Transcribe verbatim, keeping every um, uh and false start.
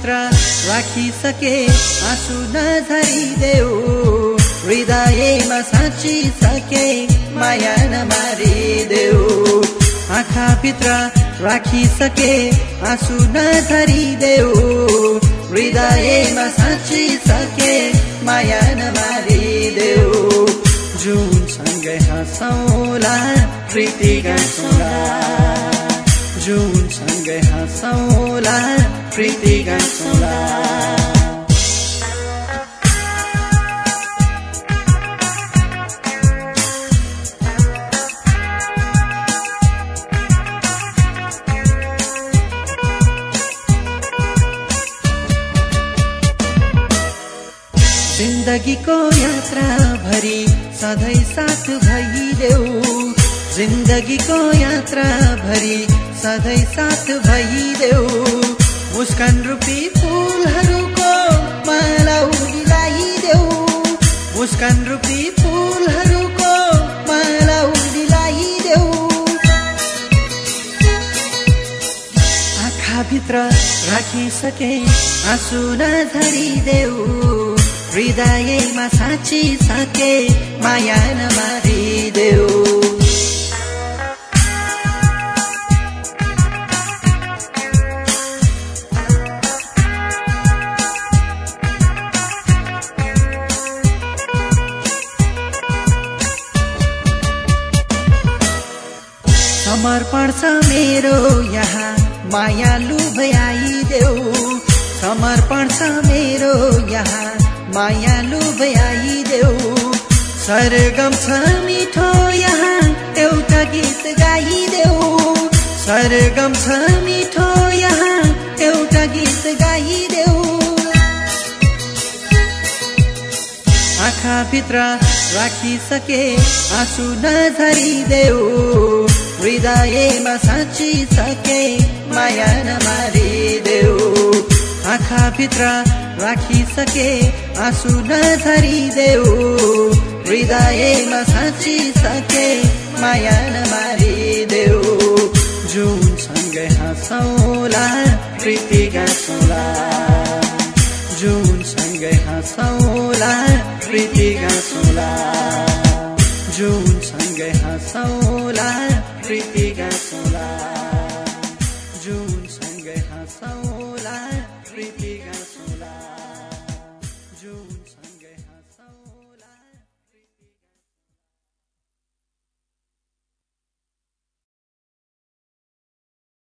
भित्र राखिसके आँसु नझरिदेऊ हृदयमा साँचिसके माया नमारिदेऊ आँखा भित्र राखिसके आँसु नझरिदेऊ हृदयमा साँचिसके माया नमारिदेऊ जुन सँगै हाँसौला प्रीति गाँसौला जुन सँगै हाँसौला प्रीति गाँसौला जिन्दगीको यात्रा भरि सधैँ साथ भइदेऊ जिन्दगीको यात्रा भरि सधैँ साथ भइदेऊ मुस्कान रूपी फूलहरूको माला उडिलाइदेऊ मुस्कान रूपी फूलहरूको माला उडिलाइदेऊ आँखा भित्र राखिसके आँसु नझरिदेऊ हृदयमा साँचिसके माया नमारिदेऊ समर्पण छ मेरो यहाँ मायालु भयाइदेऊ समर्पण छ मेरो यहाँ मायालु भयाइदेऊ सरगम छ मिठो यहाँ एउटा गीत गाइदेऊ सरगम छ मिठो यहाँ एउटा गीत गाइदेऊ आँखा भित्र राखिसके आँसु नझरिदेऊ हृदयमा साँचिसके माया नमारिदेऊ आँखा भित्र राखिसके आँसु नझरिदेऊ हृदयमा साँचिसके माया नमारिदेऊ जुन सँगै हाँसौला प्रीति गाँसौला जुन सँगै हाँसौला प्रीति गाँसौला जुन सँगै हाँसौला